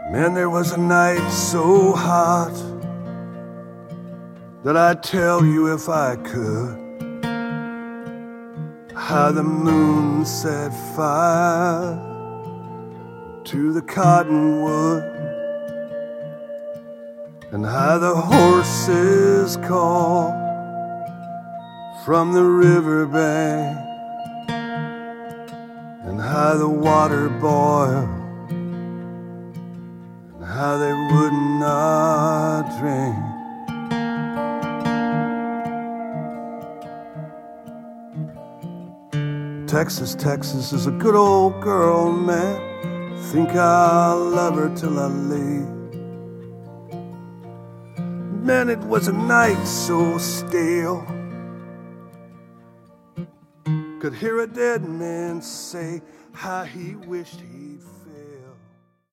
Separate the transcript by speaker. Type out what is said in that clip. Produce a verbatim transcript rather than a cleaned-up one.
Speaker 1: Man, there was a night so hot that I'd tell you if I could how the moon set fire to the cottonwood, and how the horses call from the riverbank, and how the water boiled, and how they would not drink. Texas, Texas is a good old girl, man. Think I'll love her till I leave. Man, it was a night so still, could hear a dead man say how he wished he'd